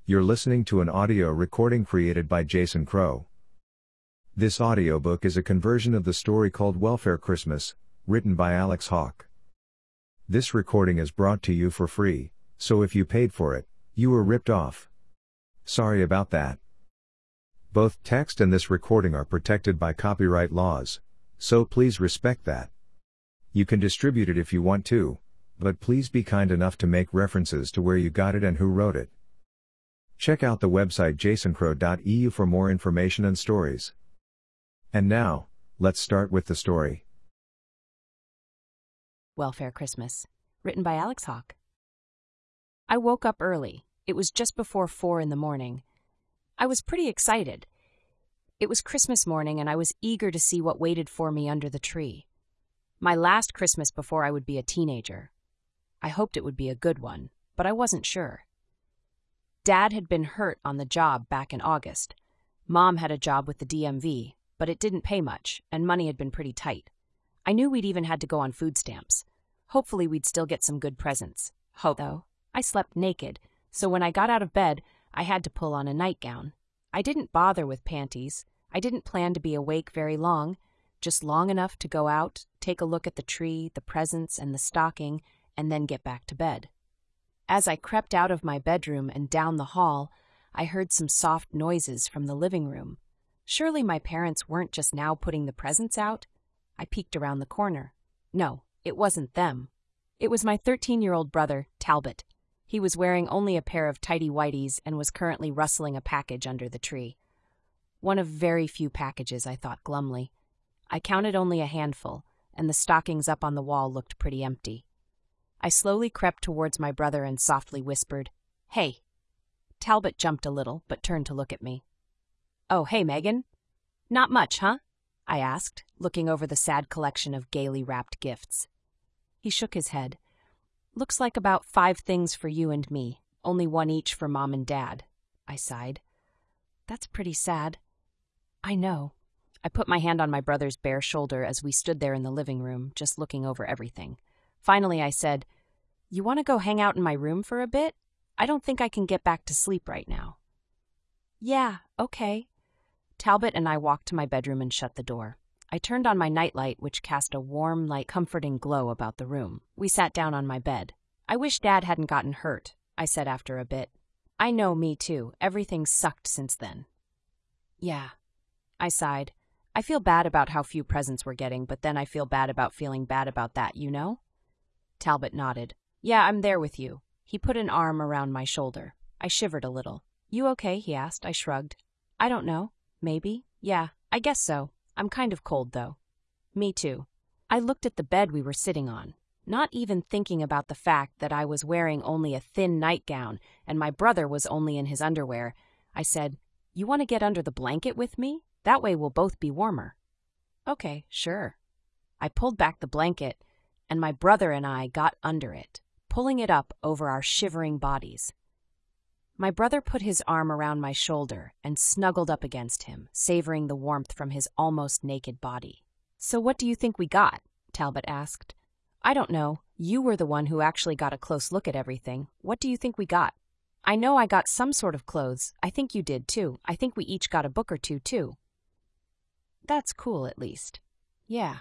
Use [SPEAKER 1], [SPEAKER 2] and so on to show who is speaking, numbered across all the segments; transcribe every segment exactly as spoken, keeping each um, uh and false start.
[SPEAKER 1] You're listening to an audio recording created by Jason Crow. This audiobook is a conversion of the story called Welfare Christmas, written by Alex Hawke. This recording is brought to you for free, so if you paid for it, you were ripped off. Sorry about that. Both text and this recording are protected by copyright laws, so please respect that. You can distribute it if you want to, but please be kind enough to make references to where you got it and who wrote it. Check out the website jason crow dot e u for more information and stories. And now, let's start with the story.
[SPEAKER 2] Welfare Christmas, written by Alex Hawke. I woke up early. It was just before four in the morning. I was pretty excited. It was Christmas morning and I was eager to see what waited for me under the tree. My last Christmas before I would be a teenager. I hoped it would be a good one, but I wasn't sure. Dad had been hurt on the job back in August. Mom had a job with the D M V, but it didn't pay much, and money had been pretty tight. I knew we'd even had to go on food stamps. Hopefully we'd still get some good presents. Hope, though, I slept naked, so when I got out of bed, I had to pull on a nightgown. I didn't bother with panties. I didn't plan to be awake very long, just long enough to go out, take a look at the tree, the presents, and the stocking, and then get back to bed. As I crept out of my bedroom and down the hall, I heard some soft noises from the living room. Surely my parents weren't just now putting the presents out? I peeked around the corner. No, it wasn't them. It was my thirteen-year-old brother, Talbot. He was wearing only a pair of tighty-whities and was currently rustling a package under the tree. One of very few packages, I thought glumly. I counted only a handful, and the stockings up on the wall looked pretty empty. I slowly crept towards my brother and softly whispered, "Hey." Talbot jumped a little, but turned to look at me. "Oh, hey, Megan. Not much, huh?" I asked, looking over the sad collection of gaily wrapped gifts. He shook his head. "Looks like about five things for you and me, only one each for Mom and Dad," I sighed. "That's pretty sad." "I know." I put my hand on my brother's bare shoulder as we stood there in the living room, just looking over everything. Finally, I said, "You want to go hang out in my room for a bit? I don't think I can get back to sleep right now." "Yeah, okay." Talbot and I walked to my bedroom and shut the door. I turned on my nightlight, which cast a warm, light, comforting glow about the room. We sat down on my bed. "I wish Dad hadn't gotten hurt," I said after a bit. "I know, me too. Everything's sucked since then." "Yeah." I sighed. I feel bad about how few presents we're getting, but then I feel bad about feeling bad about that, you know? Talbot nodded. "Yeah, I'm there with you." He put an arm around my shoulder. I shivered a little. "You okay?" he asked. I shrugged. "I don't know. Maybe. Yeah, I guess so. I'm kind of cold, though." "Me too." I looked at the bed we were sitting on, not even thinking about the fact that I was wearing only a thin nightgown and my brother was only in his underwear. I said, "You want to get under the blanket with me? That way we'll both be warmer." "Okay, sure." I pulled back the blanket, and my brother and I got under it, pulling it up over our shivering bodies. My brother put his arm around my shoulder and snuggled up against him, savoring the warmth from his almost naked body. "So what do you think we got?" Talbot asked. "I don't know. You were the one who actually got a close look at everything. What do you think we got?" "I know I got some sort of clothes. I think you did, too. I think we each got a book or two, too." "That's cool, at least." "Yeah."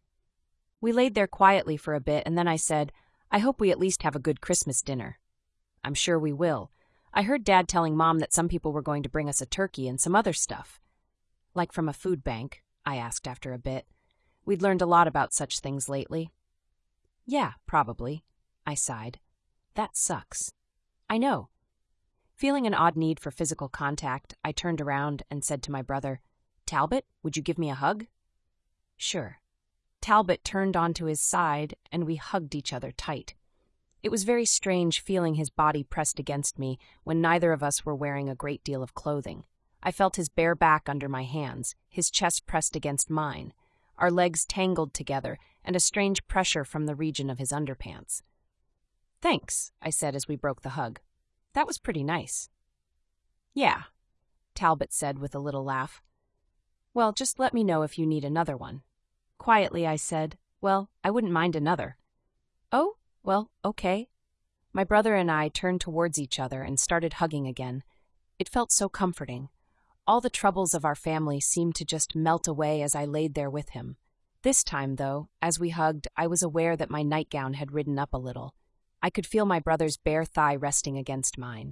[SPEAKER 2] We laid there quietly for a bit, and then I said, "I hope we at least have a good Christmas dinner." "I'm sure we will. I heard Dad telling Mom that some people were going to bring us a turkey and some other stuff." "Like from a food bank?" I asked after a bit. We'd learned a lot about such things lately. "Yeah, probably." I sighed. "That sucks." "I know." Feeling an odd need for physical contact, I turned around and said to my brother, "Talbot, would you give me a hug?" "Sure." Talbot turned onto his side, and we hugged each other tight. It was very strange feeling his body pressed against me when neither of us were wearing a great deal of clothing. I felt his bare back under my hands, his chest pressed against mine, our legs tangled together, and a strange pressure from the region of his underpants. "Thanks," I said as we broke the hug. "That was pretty nice." "Yeah," Talbot said with a little laugh. "Well, just let me know if you need another one." Quietly, I said, "Well, I wouldn't mind another." "Oh, well, okay." My brother and I turned towards each other and started hugging again. It felt so comforting. All the troubles of our family seemed to just melt away as I laid there with him. This time, though, as we hugged, I was aware that my nightgown had ridden up a little. I could feel my brother's bare thigh resting against mine.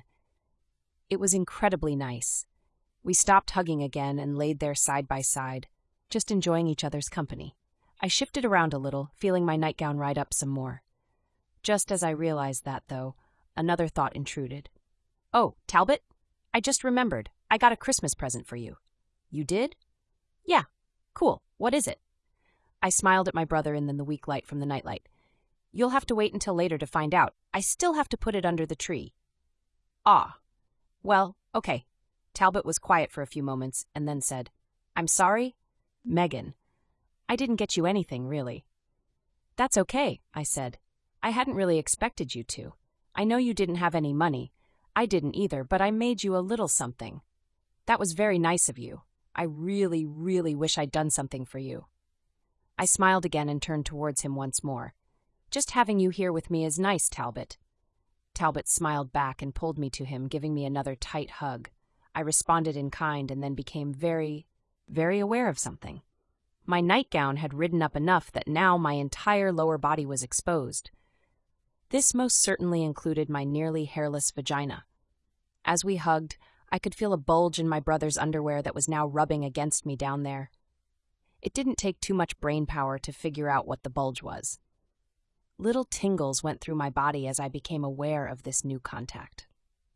[SPEAKER 2] It was incredibly nice. We stopped hugging again and laid there side by side, just enjoying each other's company. I shifted around a little, feeling my nightgown ride up some more. Just as I realized that, though, another thought intruded. "Oh, Talbot, I just remembered. I got a Christmas present for you." "You did?" "Yeah. Cool. What is it?" I smiled at my brother in the weak light from the nightlight. "You'll have to wait until later to find out. I still have to put it under the tree." "Ah. Well, okay." Talbot was quiet for a few moments and then said, "I'm sorry, Megan. I didn't get you anything, really." "That's okay," I said. "I hadn't really expected you to. I know you didn't have any money. I didn't either, but I made you a little something. That was very nice of you. I really, really wish I'd done something for you." I smiled again and turned towards him once more. "Just having you here with me is nice, Talbot." Talbot smiled back and pulled me to him, giving me another tight hug. I responded in kind and then became very, very aware of something. My nightgown had ridden up enough that now my entire lower body was exposed. This most certainly included my nearly hairless vagina. As we hugged, I could feel a bulge in my brother's underwear that was now rubbing against me down there. It didn't take too much brain power to figure out what the bulge was. Little tingles went through my body as I became aware of this new contact.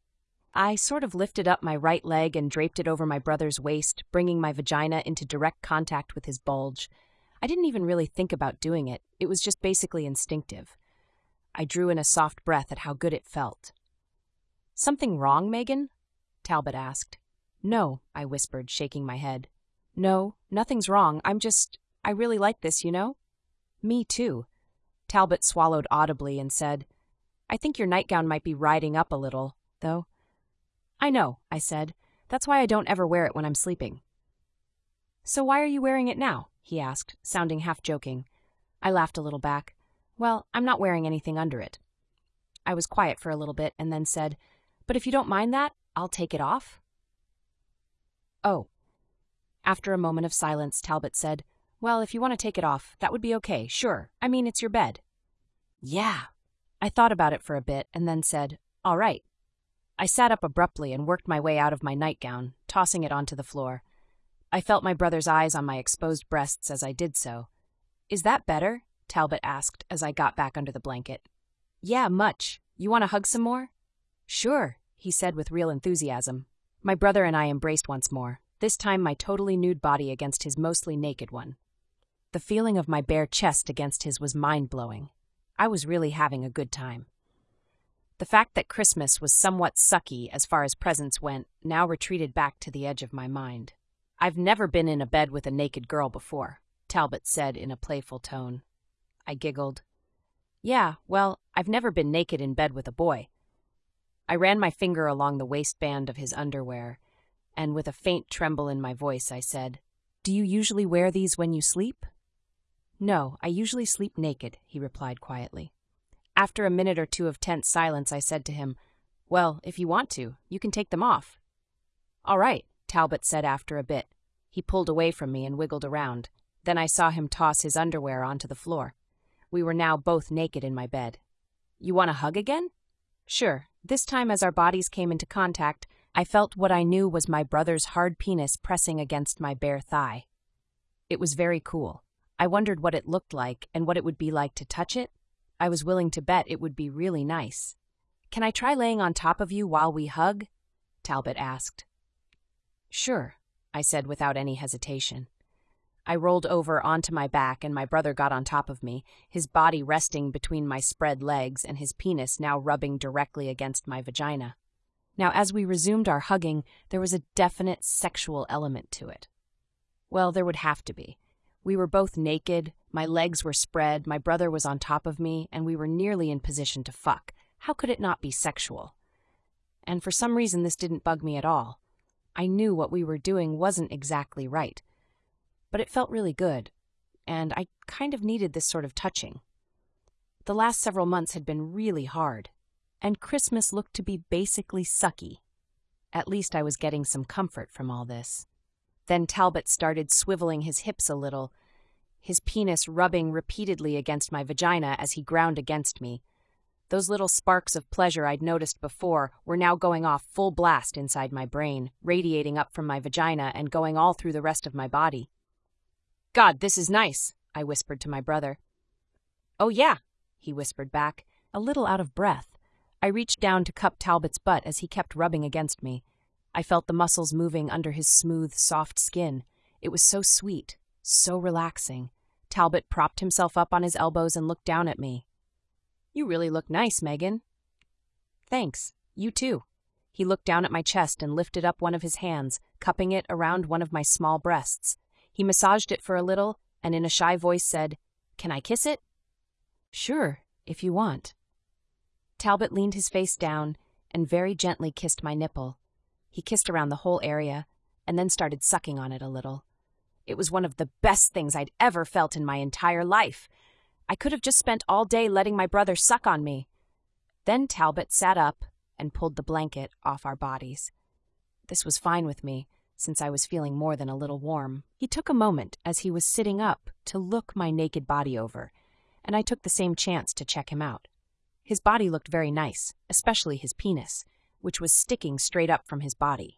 [SPEAKER 2] I sort of lifted up my right leg and draped it over my brother's waist, bringing my vagina into direct contact with his bulge. I didn't even really think about doing it. It was just basically instinctive. I drew in a soft breath at how good it felt. "Something wrong, Megan?" Talbot asked. "No," I whispered, shaking my head. "No, nothing's wrong. I'm just, I really like this, you know?" "Me too." Talbot swallowed audibly and said, "I think your nightgown might be riding up a little, though." "I know," I said. "That's why I don't ever wear it when I'm sleeping." "So why are you wearing it now?" he asked, sounding half joking. I laughed a little back. "Well, I'm not wearing anything under it." I was quiet for a little bit and then said, "But if you don't mind that, I'll take it off." "Oh." After a moment of silence, Talbot said, "Well, if you want to take it off, that would be okay, sure. I mean, it's your bed." "Yeah." I thought about it for a bit and then said, "All right." I sat up abruptly and worked my way out of my nightgown, tossing it onto the floor. I felt my brother's eyes on my exposed breasts as I did so. "Is that better?" Talbot asked as I got back under the blanket. "Yeah, much. You want to hug some more?" "Sure," he said with real enthusiasm. My brother and I embraced once more, this time my totally nude body against his mostly naked one. The feeling of my bare chest against his was mind-blowing. I was really having a good time. The fact that Christmas was somewhat sucky as far as presents went now retreated back to the edge of my mind. "I've never been in a bed with a naked girl before," Talbot said in a playful tone. I giggled. "Yeah, well, I've never been naked in bed with a boy." I ran my finger along the waistband of his underwear, and with a faint tremble in my voice I said, "Do you usually wear these when you sleep?" "No, I usually sleep naked," he replied quietly. After a minute or two of tense silence, I said to him, "Well, if you want to, you can take them off." "All right," Talbot said after a bit. He pulled away from me and wiggled around. Then I saw him toss his underwear onto the floor. We were now both naked in my bed. "You want to hug again?" "Sure." This time as our bodies came into contact, I felt what I knew was my brother's hard penis pressing against my bare thigh. It was very cool. I wondered what it looked like and what it would be like to touch it. I was willing to bet it would be really nice. "Can I try laying on top of you while we hug?" Talbot asked. "Sure," I said without any hesitation. I rolled over onto my back and my brother got on top of me, his body resting between my spread legs and his penis now rubbing directly against my vagina. Now, as we resumed our hugging, there was a definite sexual element to it. Well, there would have to be. We were both naked, my legs were spread, my brother was on top of me, and we were nearly in position to fuck. How could it not be sexual? And for some reason this didn't bug me at all. I knew what we were doing wasn't exactly right. But it felt really good, and I kind of needed this sort of touching. The last several months had been really hard. and Christmas looked to be basically sucky. At least I was getting some comfort from all this. Then Talbot started swiveling his hips a little, his penis rubbing repeatedly against my vagina as he ground against me. Those little sparks of pleasure I'd noticed before were now going off full blast inside my brain, radiating up from my vagina and going all through the rest of my body. "God, this is nice," I whispered to my brother. "Oh yeah," he whispered back, a little out of breath. I reached down to cup Talbot's butt as he kept rubbing against me. I felt the muscles moving under his smooth, soft skin. It was so sweet, so relaxing. Talbot propped himself up on his elbows and looked down at me. "You really look nice, Megan." "Thanks. You too." He looked down at my chest and lifted up one of his hands, cupping it around one of my small breasts. He massaged it for a little and in a shy voice said, "Can I kiss it?" "Sure, if you want." Talbot leaned his face down and very gently kissed my nipple. He kissed around the whole area and then started sucking on it a little. It was one of the best things I'd ever felt in my entire life. I could have just spent all day letting my brother suck on me. Then Talbot sat up and pulled the blanket off our bodies. This was fine with me, since I was feeling more than a little warm. He took a moment as he was sitting up to look my naked body over, and I took the same chance to check him out. His body looked very nice, especially his penis, which was sticking straight up from his body.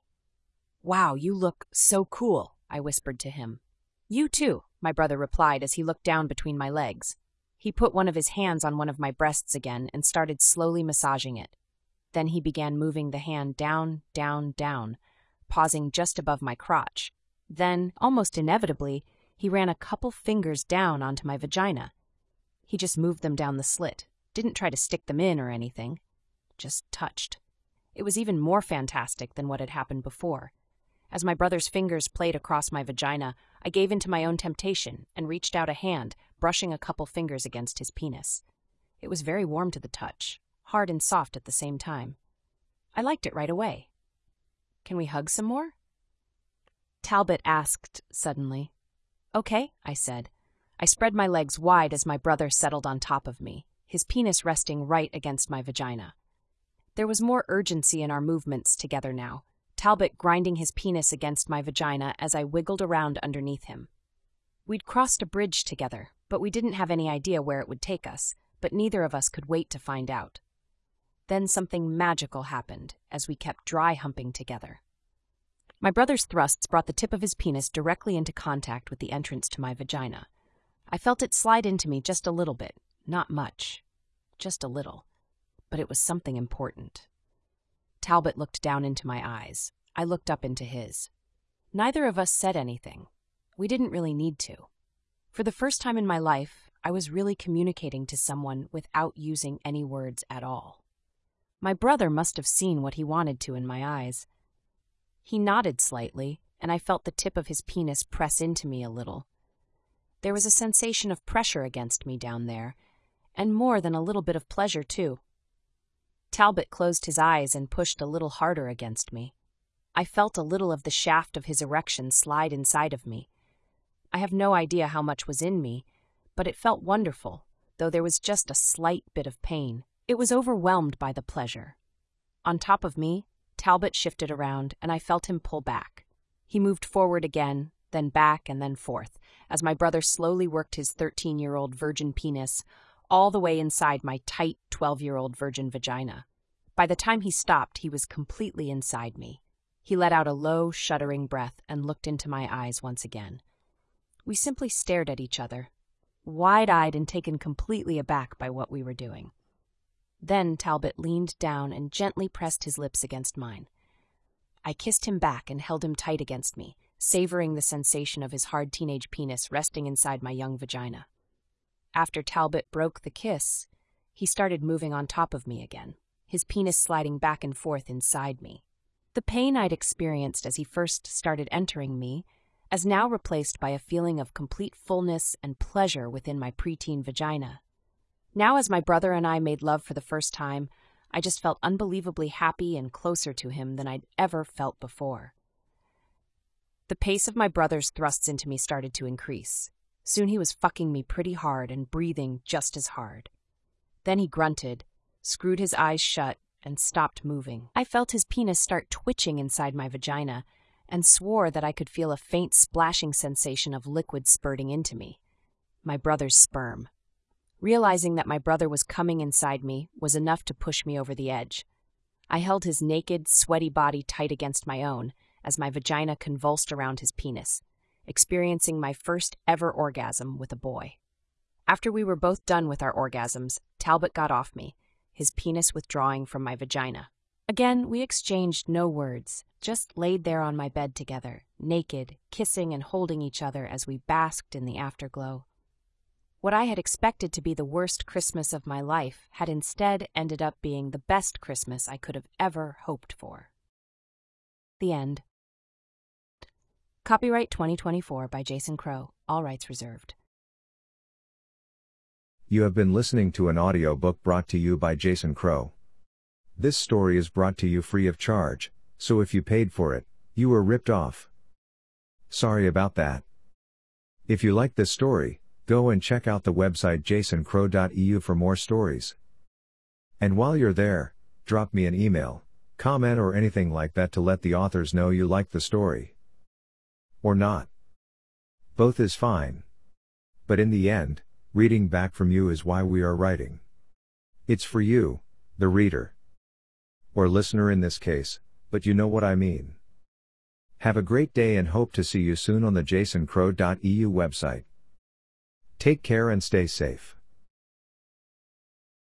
[SPEAKER 2] "Wow, you look so cool," I whispered to him. "You too," my brother replied as he looked down between my legs. He put one of his hands on one of my breasts again and started slowly massaging it. Then he began moving the hand down, down, down, pausing just above my crotch. Then, almost inevitably, he ran a couple fingers down onto my vagina. He just moved them down the slit, didn't try to stick them in or anything, just touched. It was even more fantastic than what had happened before. As my brother's fingers played across my vagina, I gave in to my own temptation and reached out a hand, brushing a couple fingers against his penis. It was very warm to the touch, hard and soft at the same time. I liked it right away. "Can we hug some more?" Talbot asked suddenly. "Okay," I said. I spread my legs wide as my brother settled on top of me, his penis resting right against my vagina. There was more urgency in our movements together now, Talbot grinding his penis against my vagina as I wiggled around underneath him. We'd crossed a bridge together, but we didn't have any idea where it would take us, but neither of us could wait to find out. Then something magical happened as we kept dry humping together. My brother's thrusts brought the tip of his penis directly into contact with the entrance to my vagina. I felt it slide into me just a little bit, not much, just a little, but it was something important. Talbot looked down into my eyes. I looked up into his. Neither of us said anything. We didn't really need to. For the first time in my life, I was really communicating to someone without using any words at all. My brother must have seen what he wanted to in my eyes. He nodded slightly, and I felt the tip of his penis press into me a little. There was a sensation of pressure against me down there, and more than a little bit of pleasure, too. Talbot closed his eyes and pushed a little harder against me. I felt a little of the shaft of his erection slide inside of me. I have no idea how much was in me, but it felt wonderful, though there was just a slight bit of pain. It was overwhelmed by the pleasure. On top of me, Talbot shifted around, and I felt him pull back. He moved forward again, then back and then forth, as my brother slowly worked his thirteen-year-old virgin penis all the way inside my tight twelve-year-old virgin vagina. By the time he stopped, he was completely inside me. He let out a low, shuddering breath and looked into my eyes once again. We simply stared at each other, wide-eyed and taken completely aback by what we were doing. Then Talbot leaned down and gently pressed his lips against mine. I kissed him back and held him tight against me, savoring the sensation of his hard teenage penis resting inside my young vagina. After Talbot broke the kiss, he started moving on top of me again, his penis sliding back and forth inside me. The pain I'd experienced as he first started entering me, as now replaced by a feeling of complete fullness and pleasure within my preteen vagina. Now, as my brother and I made love for the first time, I just felt unbelievably happy and closer to him than I'd ever felt before. The pace of my brother's thrusts into me started to increase. Soon he was fucking me pretty hard and breathing just as hard. Then he grunted, screwed his eyes shut, and stopped moving. I felt his penis start twitching inside my vagina, and swore that I could feel a faint splashing sensation of liquid spurting into me. My brother's sperm. Realizing that my brother was coming inside me was enough to push me over the edge. I held his naked, sweaty body tight against my own as my vagina convulsed around his penis, experiencing my first ever orgasm with a boy. After we were both done with our orgasms, Talbot got off me, his penis withdrawing from my vagina. Again, we exchanged no words, just laid there on my bed together, naked, kissing and holding each other as we basked in the afterglow. What I had expected to be the worst Christmas of my life had instead ended up being the best Christmas I could have ever hoped for. The end. Copyright twenty twenty-four by Jason Crow, all rights reserved.
[SPEAKER 1] You have been listening to an audiobook brought to you by Jason Crow. This story is brought to you free of charge, so if you paid for it, you were ripped off. Sorry about that. If you like this story, go and check out the website jason crow dot e u for more stories. And while you're there, drop me an email, comment or anything like that to let the authors know you like the story. Or not. Both is fine. But in the end, reading back from you is why we are writing. It's for you, the reader. Or listener in this case, but you know what I mean. Have a great day and hope to see you soon on the jason crow dot e u website. Take care and stay safe.